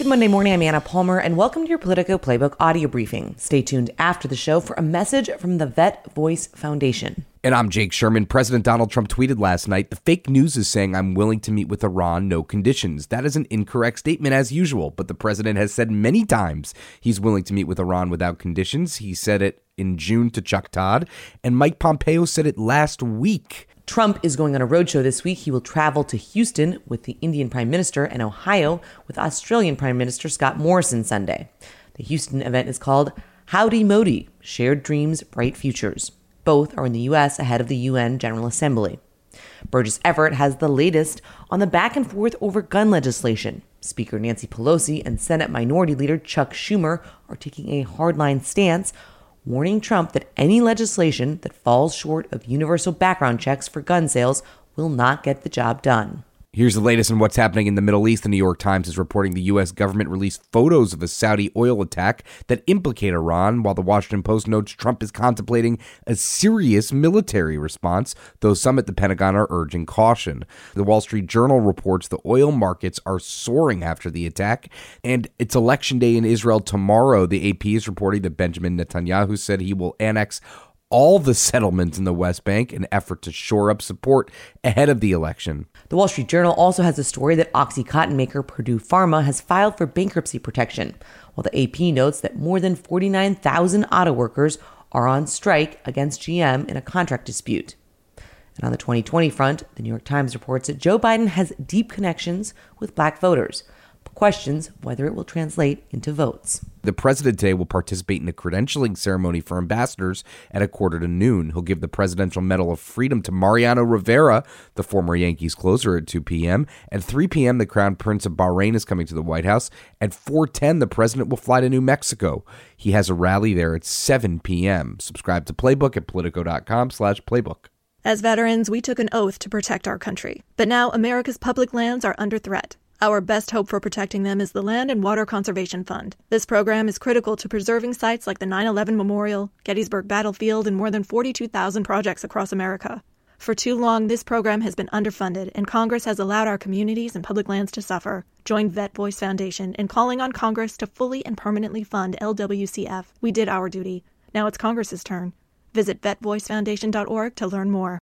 Good Monday morning, I'm Anna Palmer, and welcome to your Politico Playbook audio briefing. Stay tuned after the show for a message from the Vet Voice Foundation. And I'm Jake Sherman. President Donald Trump tweeted last night, "The fake news is saying I'm willing to meet with Iran, no conditions." That is an incorrect statement as usual, but the president has said many times he's willing to meet with Iran without conditions. He said it in June to Chuck Todd, and Mike Pompeo said it last week. Trump is going on a roadshow this week. He will travel to Houston with the Indian Prime Minister and Ohio with Australian Prime Minister Scott Morrison Sunday. The Houston event is called Howdy Modi, Shared Dreams, Bright Futures. Both are in the U.S. ahead of the UN General Assembly. Burgess Everett has the latest on the back and forth over gun legislation. Speaker Nancy Pelosi and Senate Minority Leader Chuck Schumer are taking a hardline stance, warning Trump that any legislation that falls short of universal background checks for gun sales will not get the job done. Here's the latest on what's happening in the Middle East. The New York Times is reporting the U.S. government released photos of a Saudi oil attack that implicate Iran, while the Washington Post notes Trump is contemplating a serious military response, though some at the Pentagon are urging caution. The Wall Street Journal reports the oil markets are soaring after the attack, and it's election day in Israel tomorrow. The AP is reporting that Benjamin Netanyahu said he will annex all the settlements in the West Bank, an effort to shore up support ahead of the election. The Wall Street Journal also has a story that OxyContin maker Purdue Pharma has filed for bankruptcy protection, while the AP notes that more than 49,000 auto workers are on strike against GM in a contract dispute. And on the 2020 front, the New York Times reports that Joe Biden has deep connections with black voters, but questions whether it will translate into votes. The president today will participate in a credentialing ceremony for ambassadors at 12:45. He'll give the Presidential Medal of Freedom to Mariano Rivera, the former Yankees closer, at 2 p.m. At 3 p.m., the Crown Prince of Bahrain is coming to the White House. At 4:10, the president will fly to New Mexico. He has a rally there at 7 p.m. Subscribe to Playbook at Politico.com/playbook. As veterans, we took an oath to protect our country. But now America's public lands are under threat. Our best hope for protecting them is the Land and Water Conservation Fund. This program is critical to preserving sites like the 9/11 Memorial, Gettysburg Battlefield, and more than 42,000 projects across America. For too long, this program has been underfunded, and Congress has allowed our communities and public lands to suffer. Join Vet Voice Foundation in calling on Congress to fully and permanently fund LWCF. We did our duty. Now it's Congress's turn. Visit vetvoicefoundation.org to learn more.